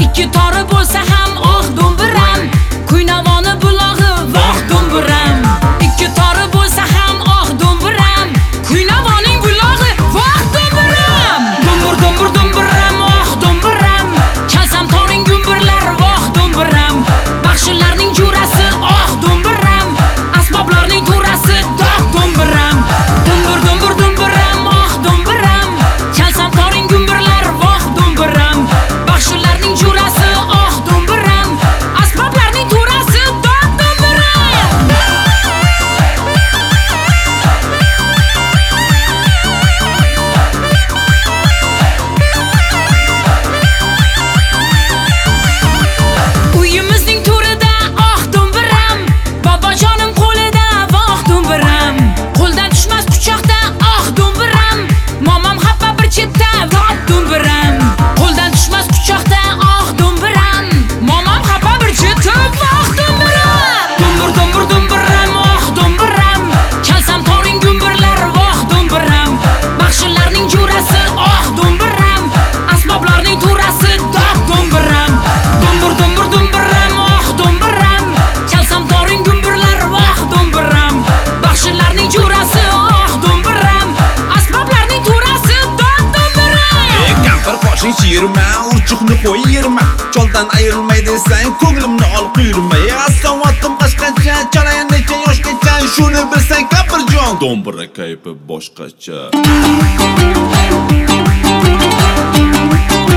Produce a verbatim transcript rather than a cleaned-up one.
ikki tori bo'lsa ham oh do'mbiram, Kuynavoni bulog'i voh do'mbiram. Ikki tori bo'lsa ham oh do'mbiram, Kuynavoning bulog'i voh do'mbiram. Do'mbir do'mbir do'mbiram oh do'mbiram, chalsam toring gumbirlar voh do'mbiram. Baxshilarning jurasi oh do'mbiram, asboblarning turasi doh do'mbiram. Do'mbir do'mbir do'mbiram oh do'mbiram, chalsam toring gumbirlar voh do'mbiram. Baxshilarning jurasi oh do'mbiram, asboblarning turasi doh do'mbiram. Uyimizning turida oh do'mbiram, bobojonim qo'lida voh do'mbiram. Qo'ldan tushmas quchoqda oh do'mbiram, momam happa bir chetda voh do'mbiram. Qo'ldan tushmas quchoqda oh do'mbiram, momam happa bir chetda voh do'mbiram. Do'mbir do'mbir do'mbiram oh do'mbiram, chalsam toring gumbirlar voh do'mbiram. Baxshilarning jurasi oh do'mbiram, asboblarning turasi doh do'mbiram. Do'mbir do'mbir do'mbiram oh do'mbiram, chalsam toring gumbirlar voh do'mbiram. Baxshilarning jurasi oh do'mbiram, asboblarning turasi doh do'mbiram. Kampir qoshing chiyirma, urchuqni qo'yirma, choldan ayrilmay desang ko'nglimni ol quyirma. Asqovatim qashqacha, chalayan necha yoshgacha, shuni bilsang kampirjon, do'mbira kayfi boshqacha.